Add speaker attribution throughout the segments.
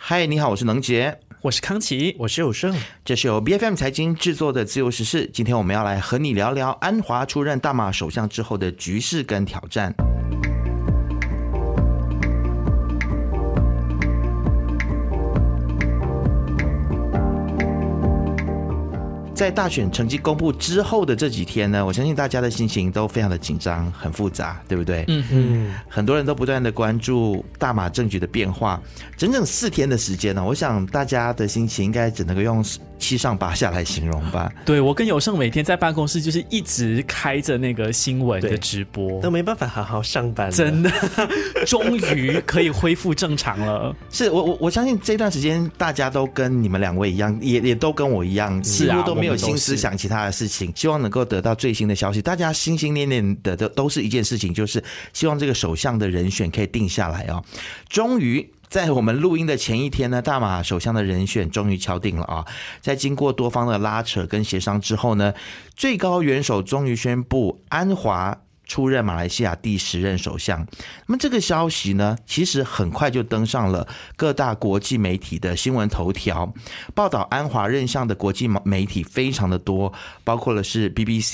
Speaker 1: 嗨，你好，我是能杰，
Speaker 2: 我是康琪，
Speaker 3: 我是有胜，
Speaker 1: 这是由 BFM 财经制作的自由时事。今天我们要来和你聊聊安华出任大马首相之后的局势跟挑战。在大选成绩公布之后的这几天呢，我相信大家的心情都非常的紧张，很复杂，对不对？很多人都不断的关注大马政局的变化，整整4天的时间呢，我想大家的心情应该只能够用7上8下来形容吧。
Speaker 2: 对，我跟有胜每天在办公室就是一直开着那个新闻的直播，
Speaker 3: 都没办法好好上班，
Speaker 2: 真的终于可以恢复正常了。
Speaker 1: 是我相信这段时间大家都跟你们2位一样，也都跟我一样，几乎都没有心思想其他的事情，希望能够得到最新的消息。大家心心念念的都是一件事情，就是希望这个首相的人选可以定下来哦。终于在我们录音的前一天呢，大马首相的人选终于敲定了啊！在经过多方的拉扯跟协商之后呢，最高元首终于宣布安华出任马来西亚第10任首相。那么这个消息呢，其实很快就登上了各大国际媒体的新闻头条。报道安华任相的国际媒体非常的多，包括了是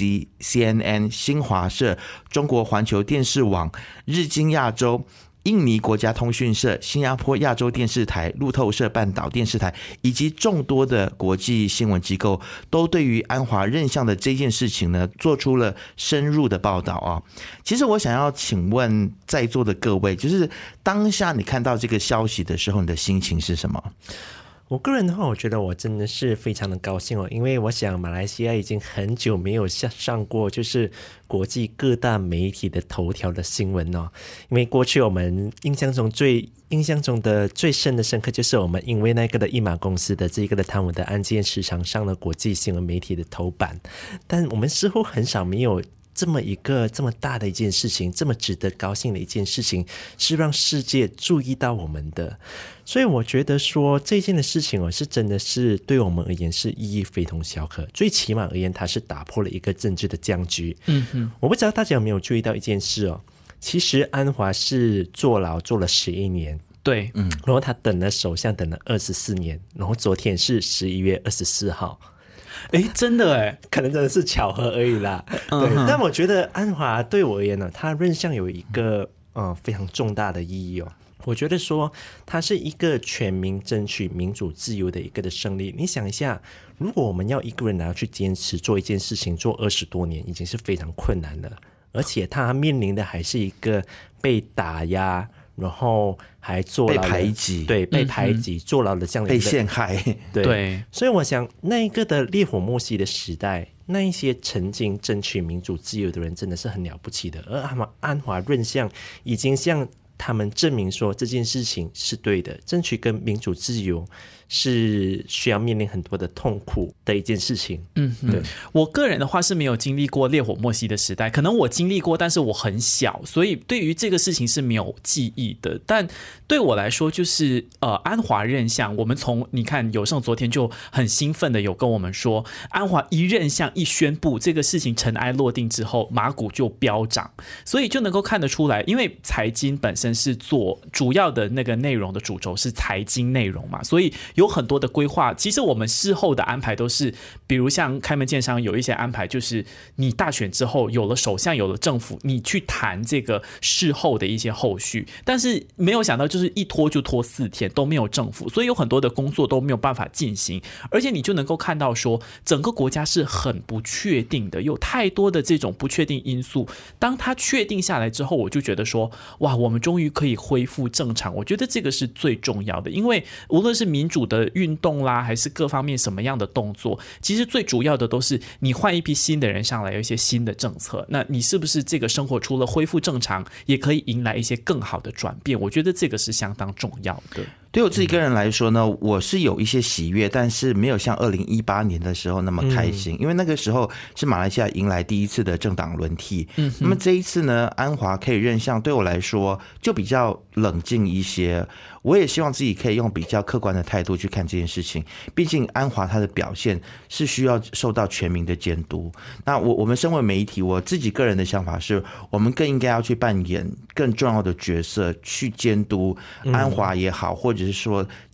Speaker 1: BBC、CNN、新华社、中国环球电视网、日经亚洲、印尼国家通讯社、新加坡亚洲电视台、路透社半岛电视台以及众多的国际新闻机构都对于安华任相的这件事情呢做出了深入的报道啊。其实我想要请问在座的各位，就是当下你看到这个消息的时候，你的心情是什么？
Speaker 3: 我个人的话，我觉得我真的是非常的高兴哦，因为我想马来西亚已经很久没有上过就是国际各大媒体的头条的新闻哦。因为过去我们印象中的最深刻就是我们因为那个的一马公司的这个的贪污的案件时常上了国际新闻媒体的头版，但我们似乎很少没有这么大的一件事情，这么值得高兴的一件事情，是让世界注意到我们的。所以我觉得说这件的事情是真的是对我们而言是意义非同小可，最起码而言它是打破了一个政治的僵局。我不知道大家有没有注意到一件事哦，其实安华是坐牢做了11年，
Speaker 2: 对，
Speaker 3: 然后他等了首相等了24年，然后昨天是11月24号。
Speaker 2: 真的
Speaker 3: 可能真的是巧合而已啦。对，但我觉得安华对我而言呢，他任相有一个非常重大的意义哦。我觉得说它是一个全民争取民主自由的一个的胜利。你想一下，如果我们要一个人来去坚持做一件事情做20多年，已经是非常困难了，而且他面临的还是一个被打压，然后还坐牢
Speaker 1: 被排挤，
Speaker 3: 对，被排挤，坐牢的这样的
Speaker 1: 被陷害，
Speaker 3: 对，所以我想那一个的烈火莫熄的时代，那一些曾经争取民主自由的人真的是很了不起的，而安华任相已经向他们证明说这件事情是对的，争取跟民主自由是需要面临很多的痛苦的一件事情。对，
Speaker 2: 我个人的话是没有经历过烈火莫熄的时代，可能我经历过，但是我很小，所以对于这个事情是没有记忆的。但对我来说，就是安华任相，我们从你看有胜昨天就很兴奋的有跟我们说，安华一任相一宣布这个事情尘埃落定之后，马股就飙涨，所以就能够看得出来，因为财经本身是做主要的那个内容的主轴是财经内容嘛，所以有很多的规划。其实我们事后的安排都是，比如像开门见山有一些安排，就是你大选之后有了首相有了政府，你去谈这个事后的一些后续，但是没有想到就是一拖就拖4天都没有政府，所以有很多的工作都没有办法进行，而且你就能够看到说整个国家是很不确定的，有太多的这种不确定因素。当它确定下来之后，我就觉得说哇，我们终于可以恢复正常。我觉得这个是最重要的，因为无论是民主的运动啦，还是各方面什么样的动作，其实最主要的都是你换一批新的人上来，有一些新的政策，那你是不是这个生活除了恢复正常，也可以迎来一些更好的转变？我觉得这个是相当重要的。
Speaker 1: 对我自己个人来说呢，我是有一些喜悦，但是没有像2018年的时候那么开心，因为那个时候是马来西亚迎来第一次的政党轮替。那么这一次呢，安华可以任相，对我来说就比较冷静一些。我也希望自己可以用比较客观的态度去看这件事情，毕竟安华他的表现是需要受到全民的监督。那我们身为媒体，我自己个人的想法是，我们更应该要去扮演更重要的角色，去监督安华也好，或者是说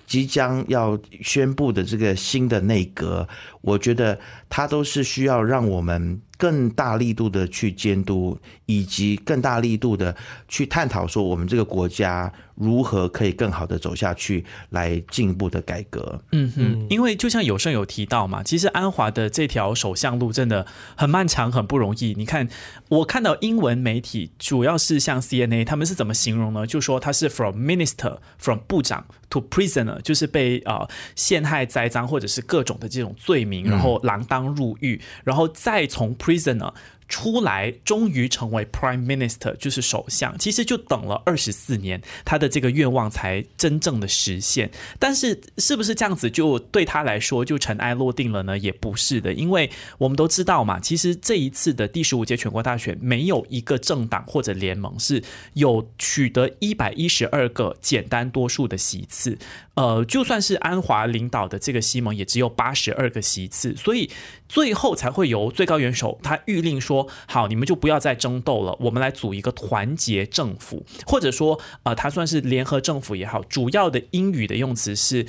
Speaker 1: 即将要宣布的这个新的内阁，我觉得它都是需要让我们更大力度的去监督，以及更大力度的去探讨说我们这个国家如何可以更好的走下去，来进一步的改革。
Speaker 2: 因为就像有胜有提到嘛，其实安华的这条首相路真的很漫长，很不容易。你看，我看到英文媒体，主要是像 CNA， 他们是怎么形容呢？就说他是 from minister from 部长 to prisoner， 就是被陷害栽赃或者是各种的这种罪名，然后锒铛入狱，然后再从 prisoner出来，终于成为 Prime Minister， 就是首相。其实就等了24年，他的这个愿望才真正的实现。但是是不是这样子就对他来说就尘埃落定了呢？也不是的，因为我们都知道嘛，其实这一次的第15届全国大选，没有一个政党或者联盟是有取得112个简单多数的席次。就算是安华领导的这个西盟，也只有82个席次，所以最后才会由最高元首他谕令说，好，你们就不要再争斗了，我们来组一个团结政府，或者说他算是联合政府也好，主要的英语的用词是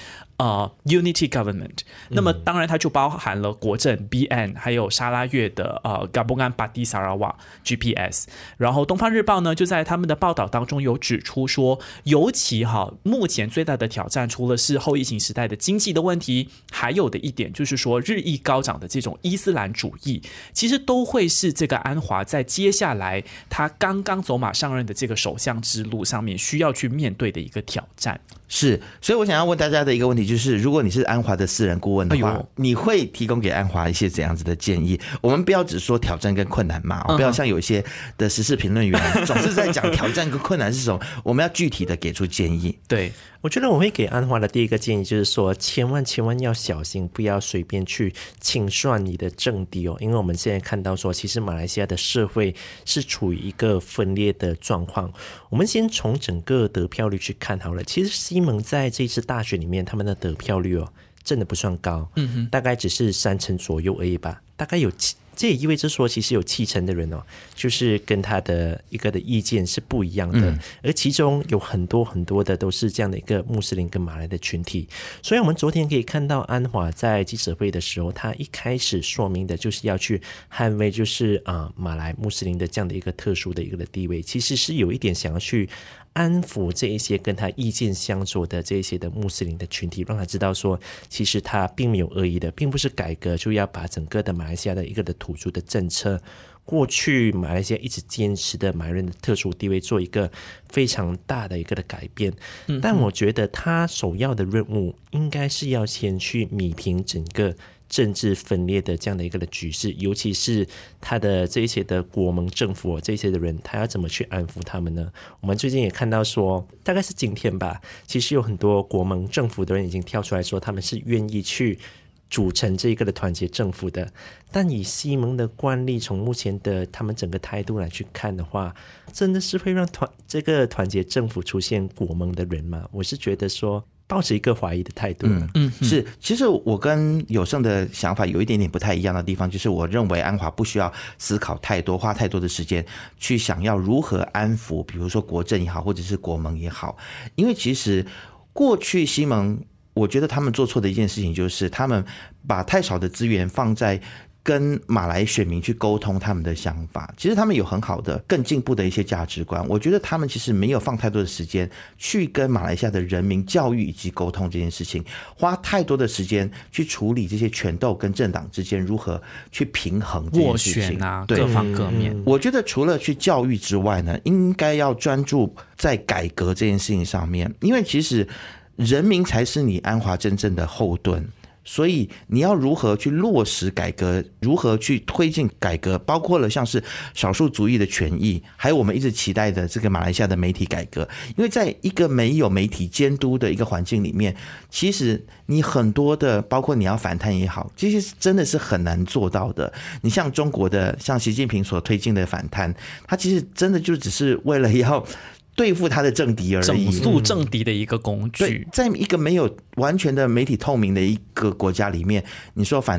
Speaker 2: unity government。 那么当然它就包含了国政 BN， 还有沙拉越的Gabungan Parti Sarawak GPS。 然后东方日报呢就在他们的报道当中有指出说，尤其目前最大的挑战除了是后疫情时代的经济的问题，还有的一点就是说日益高涨的这种伊斯兰主义，其实都会是这个安华在接下来他刚刚走马上任的这个首相之路上面需要去面对的一个挑战。
Speaker 1: 是，所以我想要问大家的一个问题就是，如果你是安华的私人顾问的话，你会提供给安华一些怎样子的建议？我们不要只说挑战跟困难嘛，不要像有一些的时事评论员总是在讲挑战跟困难是什么，我们要具体的给出建议。
Speaker 2: 对，
Speaker 3: 我觉得我会给安华的第一个建议就是说，千万要小心，不要随便去清算你的政敌哦，因为我们现在看到说，其实马来西亚的社会是处于一个分裂的状况。我们先从整个得票率去看好了，其实西蒙在这次大选里面，他们的得票率真的不算高，大概只是30%左右而已吧，大概有这也意味着说，其实有70%的人就是跟他的一个的意见是不一样的，而其中有很多的都是这样的一个穆斯林跟马来的群体。所以我们昨天可以看到安华在记者会的时候，他一开始说明的就是要去捍卫就是马来穆斯林的这样的一个特殊的一个的地位，其实是有一点想要去安抚这一些跟他意见相左的这一些的穆斯林的群体，让他知道说其实他并没有恶意的，并不是改革就要把整个的马来西亚的一个的土著的政策，过去马来西亚一直坚持的马来人的特殊地位做一个非常大的一个的改变。但我觉得他首要的任务应该是要先去弭平整个政治分裂的这样的一个的局势，尤其是他的这一些的国盟政府这一些的人，他要怎么去安抚他们呢？我们最近也看到说，大概是今天吧，其实有很多国盟政府的人已经跳出来说，他们是愿意去组成这一个的团结政府的。但以西蒙的惯例，从目前的他们整个态度来去看的话，真的是会让这个团结政府出现国盟的人吗？我是觉得说抱着一个怀疑的态度。
Speaker 1: 是，其实我跟有胜的想法有一点点不太一样的地方，就是我认为安华不需要思考太多，花太多的时间去想要如何安抚，比如说国政也好，或者是国盟也好，因为其实过去西蒙，我觉得他们做错的一件事情就是他们把太少的资源放在跟马来选民去沟通他们的想法。其实他们有很好的更进步的一些价值观，我觉得他们其实没有放太多的时间去跟马来西亚的人民教育以及沟通这件事情，花太多的时间去处理这些权斗跟政党之间如何去平衡这件事情，
Speaker 2: 各方各面。
Speaker 1: 我觉得除了去教育之外呢，应该要专注在改革这件事情上面，因为其实人民才是你安华真正的后盾，所以你要如何去落实改革，如何去推进改革，包括了像是少数族裔的权益，还有我们一直期待的这个马来西亚的媒体改革。因为在一个没有媒体监督的一个环境里面，其实你很多的，包括你要反贪也好，这些真的是很难做到的。你像中国的，像习近平所推进的反贪，他其实真的就只是为了要对付他的政敌而已，
Speaker 2: 整肃政敌的一个工具。
Speaker 1: 对，在一个没有完全的媒体透明的一个国家里面，你说反贪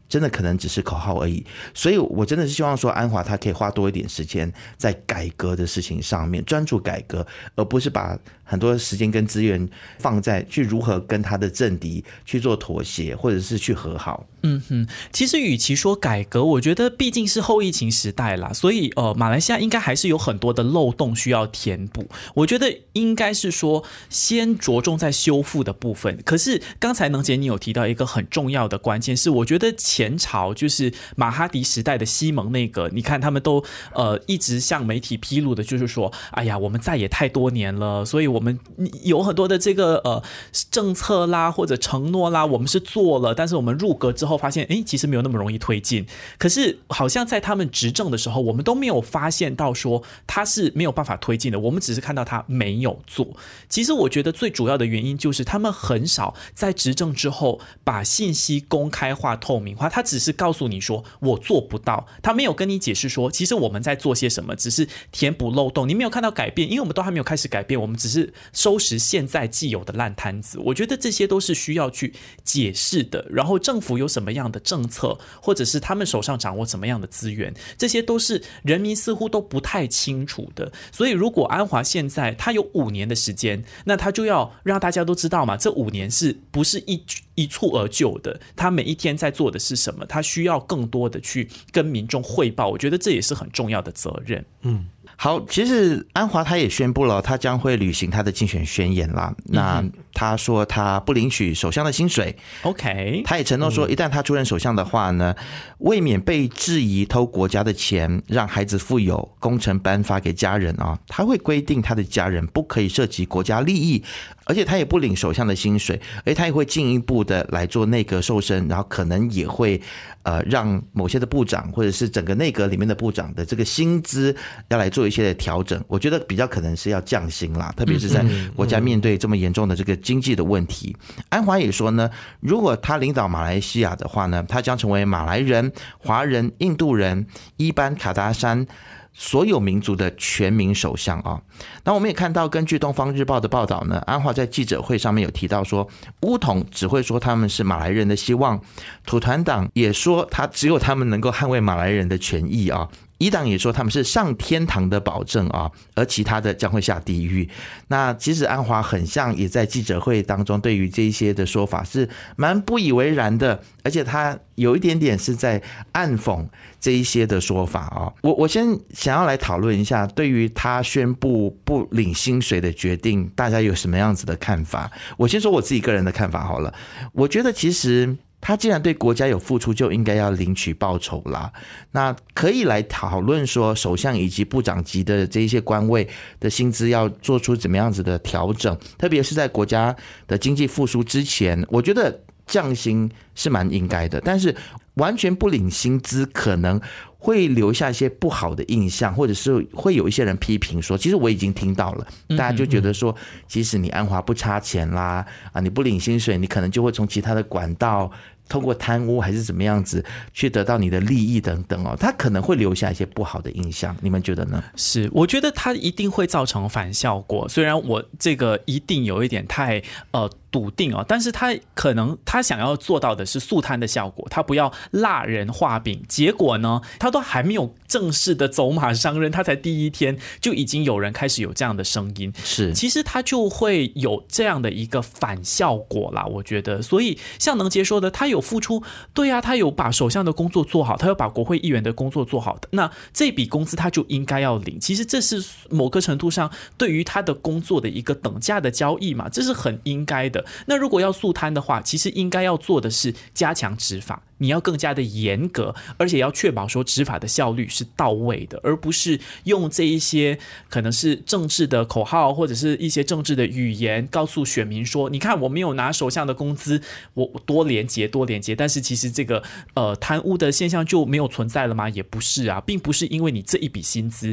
Speaker 1: 真的可能只是口号而已。所以我真的是希望说安华他可以花多一点时间在改革的事情上面，专注改革，而不是把很多时间跟资源放在去如何跟他的政敌去做妥协，或者是去和好。
Speaker 2: 其实与其说改革，我觉得毕竟是后疫情时代啦，所以马来西亚应该还是有很多的漏洞需要填补。我觉得应该是说先着重在修复的部分。可是刚才能姐你有提到一个很重要的关键，是我觉得前朝就是马哈迪时代的西蒙内阁，你看他们都一直向媒体披露的就是说，哎呀，我们在也太多年了，所以我们有很多的这个政策啦或者承诺啦，我们是做了，但是我们入阁之后发现其实没有那么容易推进。可是好像在他们执政的时候，我们都没有发现到说他是没有办法推进的，我们只是看到他没有做。其实我觉得最主要的原因就是他们很少在执政之后把信息公开化透明化，他只是告诉你说我做不到，他没有跟你解释说其实我们在做些什么，只是填补漏洞，你没有看到改变，因为我们都还没有开始改变，我们只是收拾现在既有的烂摊子。我觉得这些都是需要去解释的，然后政府有什么样的政策，或者是他们手上掌握什么样的资源，这些都是人民似乎都不太清楚的。所以如果安华现在他有5年的时间，那他就要让大家都知道嘛，这5年是不是一蹴而就的，他每一天在做的是什么，他需要更多的去跟民众汇报，我觉得这也是很重要的责任。
Speaker 1: 好，其实安华他也宣布了他将会履行他的竞选宣言啦。那他说他不领取首相的薪水
Speaker 2: OK，
Speaker 1: 他也承诺说一旦他出任首相的话呢，为免被质疑偷国家的钱让孩子富有，工程颁发给家人啊，他会规定他的家人不可以涉及国家利益，而且他也不领首相的薪水，而他也会进一步的来做内阁瘦身，然后可能也会让某些的部长或者是整个内阁里面的部长的这个薪资要来做一些的调整。我觉得比较可能是要降薪啦，特别是在国家面对这么严重的这个经济的问题。安华也说呢，如果他领导马来西亚的话呢，他将成为马来人、华人、印度人、伊班、卡达山所有民族的全民首相啊。那我们也看到，根据东方日报的报道呢，安华在记者会上面有提到说，巫统只会说他们是马来人的希望，土团党也说只有他们能够捍卫马来人的权益啊。伊党也说他们是上天堂的保证啊，而其他的将会下地狱。那其实安华很像也在记者会当中对于这些的说法是蛮不以为然的，而且他有一点点是在暗讽这一些的说法啊。我先想要来讨论一下，对于他宣布不领薪水的决定，大家有什么样子的看法？我先说我自己个人的看法好了。我觉得其实他既然对国家有付出，就应该要领取报酬啦。那可以来讨论说，首相以及部长级的这一些官位的薪资要做出怎么样子的调整，特别是在国家的经济复苏之前，我觉得降薪是蛮应该的。但是完全不领薪资，可能会留下一些不好的印象，或者是会有一些人批评说，其实我已经听到了，大家就觉得说，其实你安华不差钱啦，你不领薪水，你可能就会从其他的管道通过贪污还是怎么样子去得到你的利益等等他可能会留下一些不好的印象，你们觉得呢？
Speaker 2: 是，我觉得它一定会造成反效果。虽然我这个一定有一点太笃定但是他可能他想要做到的是速摊的效果，他不要蜡人画饼。结果呢，他都还没有正式的走马上任，他才第1天就已经有人开始有这样的声音，
Speaker 1: 是，
Speaker 2: 其实他就会有这样的一个反效果啦，我觉得。所以像能杰说的，他有付出，对啊，他有把首相的工作做好，他有把国会议员的工作做好的，那这笔工资他就应该要领。其实这是某个程度上对于他的工作的一个等价的交易嘛，这是很应该的。那如果要速摊的话，其实应该要做的是加强执法，你要更加的严格，而且要确保说执法的效率是到位的，而不是用这一些可能是政治的口号或者是一些政治的语言告诉选民说，你看我没有拿首相的工资，我多廉洁多廉洁，但是其实这个贪污的现象就没有存在了吗？也不是啊，并不是因为你这一笔薪资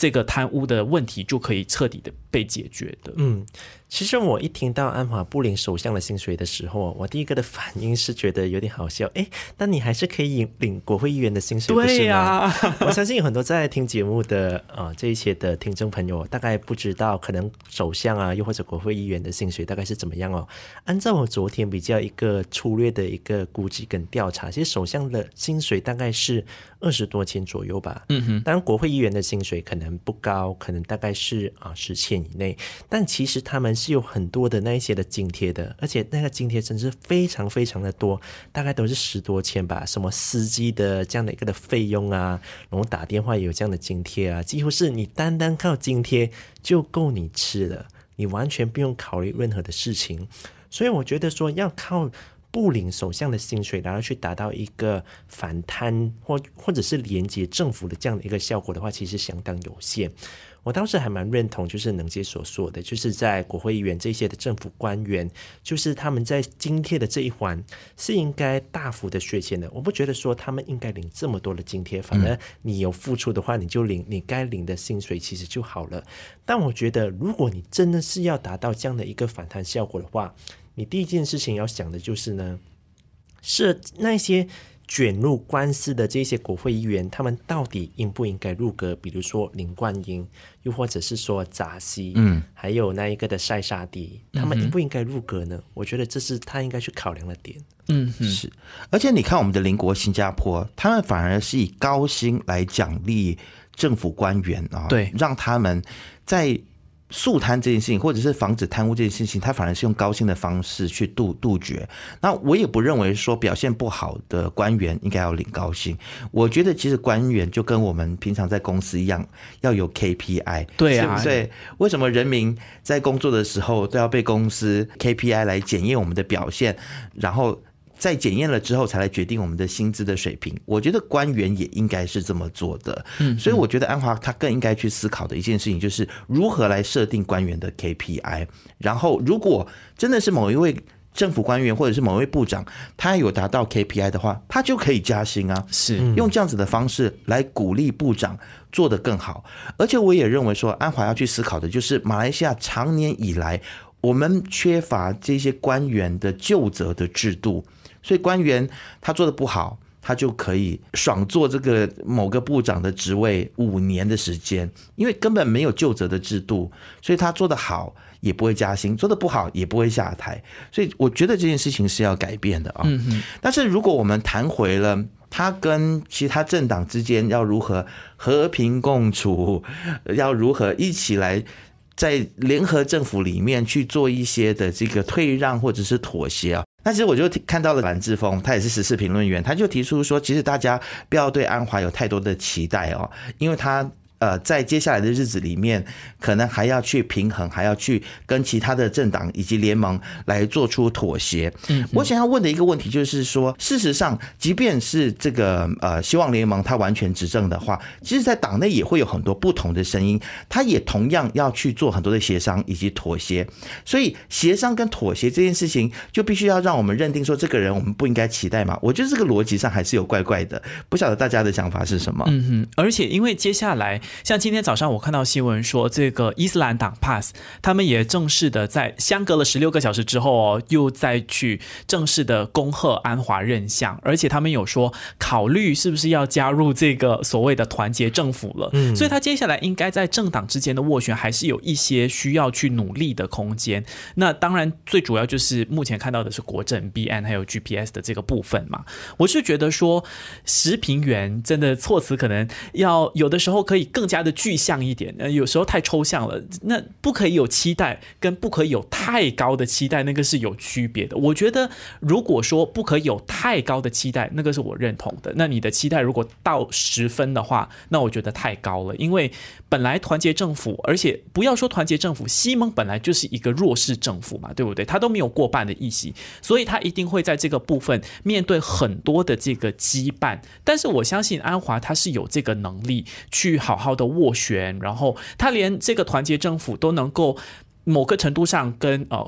Speaker 2: 这个贪污的问题就可以彻底的被解决的。
Speaker 3: 其实我一听到安华不领首相的薪水的时候，我第一个的反应是觉得有点好笑。但你还是可以领国会议员的薪水，
Speaker 2: 对呀、
Speaker 3: 不是吗？我相信有很多在听节目的这一些的听众朋友，大概不知道可能首相啊，又或者国会议员的薪水大概是怎么样哦。按照我昨天比较一个粗略的一个估计跟调查，其实首相的薪水大概是20多千左右吧。当然国会议员的薪水可能不高，可能大概是10千以内，但其实他们是有很多的那一些的津贴的，而且那个津贴真是非常非常的多，大概都是10多千吧。什么司机的这样的一个的费用啊，然后打电话也有这样的津贴啊，几乎是你单单靠津贴就够你吃了，你完全不用考虑任何的事情。所以我觉得说要靠不领首相的薪水，然后去达到一个反贪或者是连接政府的这样的一个效果的话，其实相当有限。我当时还蛮认同就是能杰所说的，就是在国会议员这些的政府官员，就是他们在津贴的这一环是应该大幅的削减的。我不觉得说他们应该领这么多的津贴，反而你有付出的话，你就领你该领的薪水其实就好了。但我觉得如果你真的是要达到这样的一个反弹效果的话，你第一件事情要想的就是呢，是那些卷入官司的这些国会议员，他们到底应不应该入阁？比如说林冠英，又或者是说扎西，还有那一个的塞沙迪，他们应不应该入阁呢？我觉得这是他应该去考量的点。
Speaker 1: 是，而且你看我们的邻国新加坡，他们反而是以高薪来奖励政府官员啊，
Speaker 2: 对，
Speaker 1: 让他们在肃贪这件事情，或者是防止贪污这件事情，他反而是用高薪的方式去杜绝。那我也不认为说表现不好的官员应该要领高薪。我觉得其实官员就跟我们平常在公司一样，要有 KPI。
Speaker 2: 对啊，
Speaker 1: 是不是？为什么人民在工作的时候都要被公司 KPI 来检验我们的表现，然后在检验了之后才来决定我们的薪资的水平？我觉得官员也应该是这么做的。所以我觉得安华他更应该去思考的一件事情就是如何来设定官员的 KPI， 然后如果真的是某一位政府官员或者是某位部长他有达到 KPI 的话，他就可以加薪啊，
Speaker 2: 是
Speaker 1: 用这样子的方式来鼓励部长做得更好。而且我也认为说安华要去思考的就是马来西亚常年以来我们缺乏这些官员的究责的制度，所以官员他做得不好，他就可以爽做这个某个部长的职位5年的时间，因为根本没有究责的制度，所以他做得好也不会加薪，做得不好也不会下台。所以我觉得这件事情是要改变的啊。但是如果我们谈回了他跟其他政党之间要如何和平共处，要如何一起来在联合政府里面去做一些的这个退让或者是妥协啊。那其实我就看到了蓝志峰，他也是时事评论员，他就提出说，其实大家不要对安华有太多的期待哦，因为他在接下来的日子里面，可能还要去平衡，还要去跟其他的政党以及联盟来做出妥协。我想要问的一个问题就是说，事实上，即便是这个希望联盟它完全执政的话，其实在党内也会有很多不同的声音，它也同样要去做很多的协商以及妥协。所以协商跟妥协这件事情，就必须要让我们认定说，这个人我们不应该期待嘛？我觉得这个逻辑上还是有怪怪的，不晓得大家的想法是什么？
Speaker 2: 而且因为接下来。像今天早上我看到新闻说，这个伊斯兰党 PAS 他们也正式的在相隔了16个小时之后又再去正式的恭贺安华任相，而且他们有说考虑是不是要加入这个所谓的团结政府了。所以他接下来应该在政党之间的斡旋还是有一些需要去努力的空间。那当然最主要就是目前看到的是国政 BN 还有 GPS 的这个部分嘛。我是觉得说时评员真的措辞可能要有的时候可以更加的具象一点，有时候太抽象了。那不可以有期待跟不可以有太高的期待，那个是有区别的。我觉得如果说不可以有太高的期待，那个是我认同的。那你的期待如果到10分的话，那我觉得太高了。因为本来团结政府，而且不要说团结政府，西蒙本来就是一个弱势政府嘛，对不对？他都没有过半的议席，所以他一定会在这个部分面对很多的这个羁绊。但是我相信安华他是有这个能力去好好的斡旋，然后他连这个团结政府都能够某个程度上跟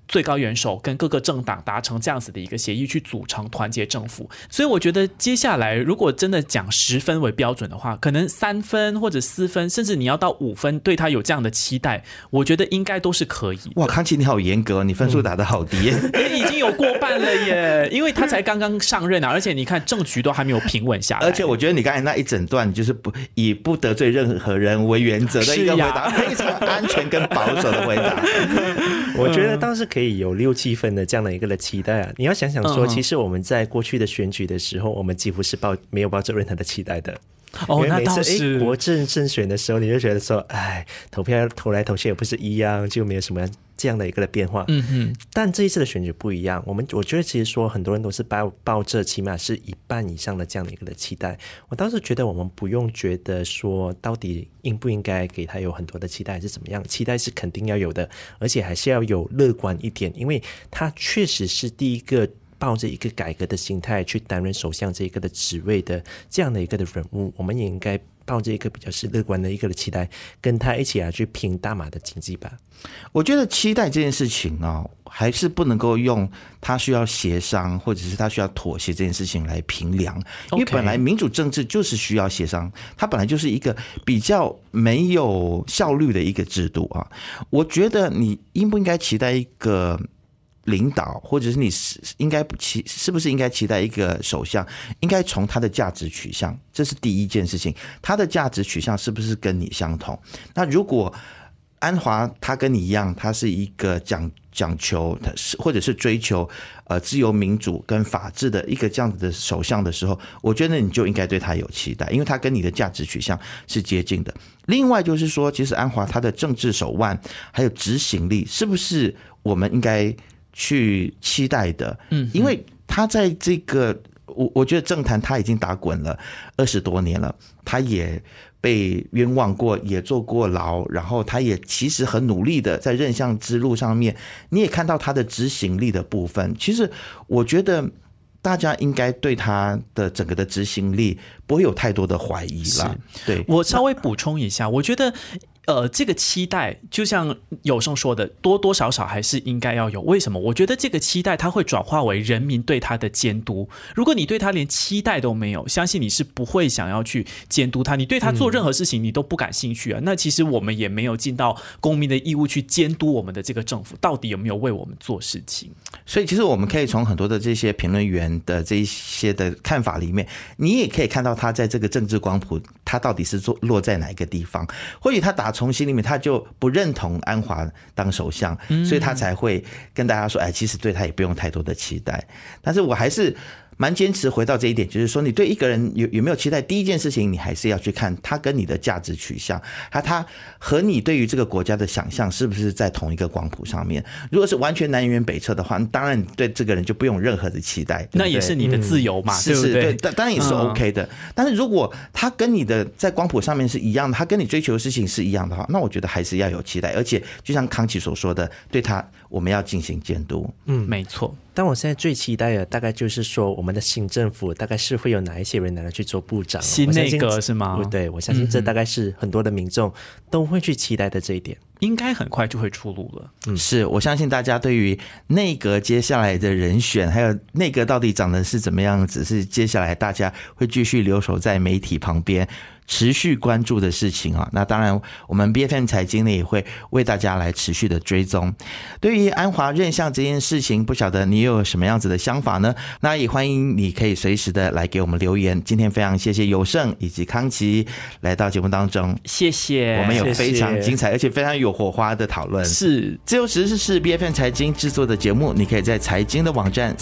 Speaker 2: 最高元首跟各个政党达成这样子的一个协议，去组成团结政府。所以我觉得接下来如果真的讲10分为标准的话，可能3分或者4分，甚至你要到5分，对他有这样的期待，我觉得应该都是可以。
Speaker 1: 哇，康琪你好严格，你分数打得好低耶。
Speaker 2: 已经有过半了耶，因为他才刚刚上任啊，而且你看政局都还没有平稳下来。
Speaker 1: 而且我觉得你刚才那一整段就是以不得罪任何人为原则的一个回答，非常安全跟保守的回答。
Speaker 3: 我觉得倒是可以有6-7分的这样的一个的期待啊。你要想想说，其实我们在过去的选举的时候，我们几乎是没有抱着任何的期待的。
Speaker 2: 那倒是。
Speaker 3: 国政胜选的时候，你就觉得说，哎，投票投来投去也不是一样，就没有什么这样的一个的变化。但这一次的选举不一样，我觉得其实说很多人都是抱着起码是1半以上的这样的一个的期待。我倒是觉得我们不用觉得说到底应不应该给他有很多的期待还是怎么样，期待是肯定要有的，而且还是要有乐观一点，因为他确实是第一个抱着一个改革的心态去担任首相这一个的职位的这样的一个的人物，我们也应该抱着一个比较是乐观的一个的期待，跟他一起来去拼大马的经济吧。
Speaker 1: 我觉得期待这件事情还是不能够用他需要协商或者是他需要妥协这件事情来评量，因为本来民主政治就是需要协商，它本来就是一个比较没有效率的一个制度啊。我觉得你应不应该期待一个领导，或者是你是不是应该期待一个首相，应该从他的价值取向，这是第一件事情。他的价值取向是不是跟你相同？那如果安华他跟你一样，他是一个讲求或者是追求自由民主跟法治的一个这样子的首相的时候，我觉得你就应该对他有期待，因为他跟你的价值取向是接近的。另外就是说，其实安华他的政治手腕还有执行力，是不是我们应该去期待的？因为他在这个我觉得政坛他已经打滚了20多年了，他也被冤枉过，也坐过牢，然后他也其实很努力的在任相之路上面，你也看到他的执行力的部分。其实我觉得大家应该对他的整个的执行力不会有太多的怀疑啦。对，
Speaker 2: 我稍微补充一下，我觉得这个期待就像有生说的，多多少少还是应该要有。为什么？我觉得这个期待它会转化为人民对他的监督。如果你对他连期待都没有，相信你是不会想要去监督他，你对他做任何事情你都不感兴趣啊。那其实我们也没有尽到公民的义务去监督我们的这个政府到底有没有为我们做事情。
Speaker 1: 所以其实我们可以从很多的这些评论员的这一些的看法里面，你也可以看到他在这个政治光谱他到底是落在哪一个地方。或许他打从心里面他就不认同安华当首相，所以他才会跟大家说，其实对他也不用太多的期待。但是我还是蛮坚持回到这一点，就是说你对一个人有没有期待，第一件事情你还是要去看他跟你的价值取向，他和你对于这个国家的想象是不是在同一个光谱上面。如果是完全南辕北辙的话，当然对这个人就不用任何的期待，对不对？
Speaker 2: 那也是你的自由嘛，对不对？
Speaker 1: 对，当然也是 OK 的。但是如果他跟你的在光谱上面是一样的，他跟你追求的事情是一样的话，那我觉得还是要有期待，而且就像康琪所说的，对他我们要进行监督。
Speaker 2: 没错。
Speaker 3: 但我现在最期待的大概就是说，我们的新政府大概是会有哪一些人来去做部长？
Speaker 2: 新内阁是吗？
Speaker 3: 对，我相信这大概是很多的民众都会去期待的这一点。
Speaker 2: 应该很快就会出炉了。
Speaker 1: 是，我相信大家对于内阁接下来的人选，还有内阁到底长得是怎么样子，是接下来大家会继续留守在媒体旁边持续关注的事情啊。那当然我们 BFM 财经呢也会为大家来持续的追踪。对于安华任相这件事情，不晓得你有什么样子的想法呢？那也欢迎你可以随时的来给我们留言。今天非常谢谢有胜以及康琪来到节目当中，
Speaker 2: 谢谢。
Speaker 1: 我们有非常精彩而且非常有火花的讨论。
Speaker 2: 是
Speaker 1: 自由时事是 BFM 财经制作的节目，你可以在财经的网站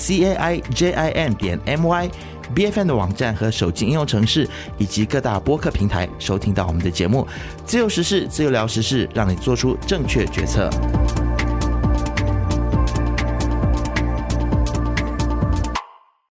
Speaker 1: CAIJIN.MY、BFM 的网站和手机应用程式以及各大播客平台收听到我们的节目。自由时事，自由聊时事，让你做出正确决策。